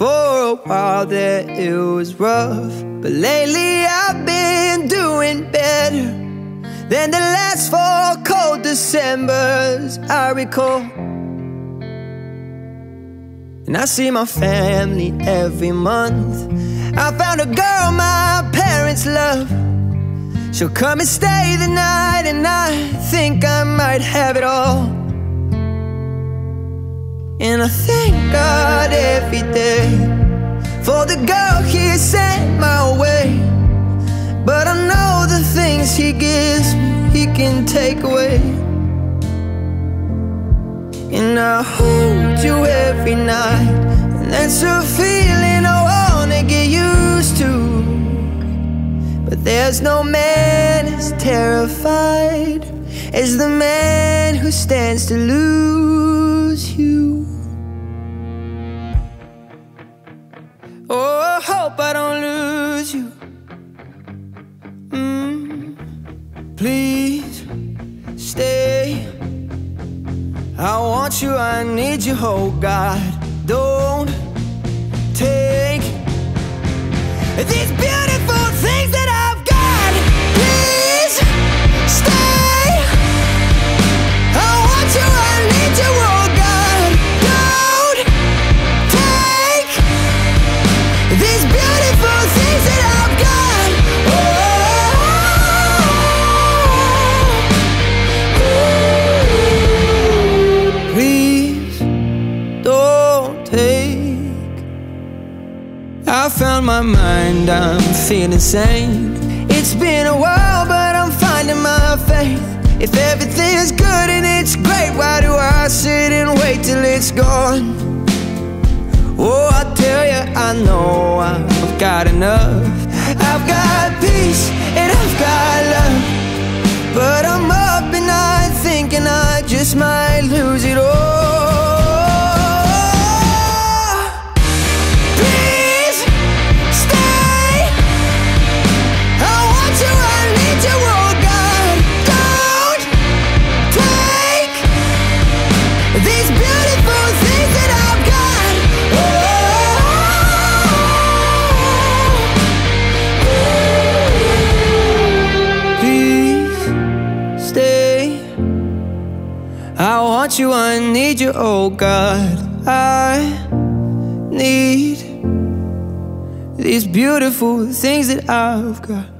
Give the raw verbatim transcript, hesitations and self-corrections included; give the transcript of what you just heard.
For a while there it was rough, but lately I've been doing better than the last four cold Decembers I recall. And I see my family every month. I found a girl my parents love. She'll come and stay the night, and I think I might have it all. And I thank God every day for the girl He sent my way. But I know the things He gives me, He can take away. And I hold you every night, and that's a feeling I wanna get used to. But there's no man as terrified as the man who stands to lose you. Oh, I hope I don't lose you. mm, Please stay. I want you, I need you, oh God. Don't take these beautiful things that I've got. Please stay. I want you, I need you, oh God. Don't take these beautiful things that I've got. Oh, please don't take. I found my mind, I'm feeling sane. It's been a while, but I'm finding my faith. If everything's good and it's great, why do I sit and wait till it's gone? Oh, I tell you, I know I've got enough. I've got peace and I've got love, but I'm up at night thinking I just might lose it all. Please stay. I want you, I need you, oh God. Don't take these beautiful things that I've got. I want you, I need you, oh God. I need these beautiful things that I've got.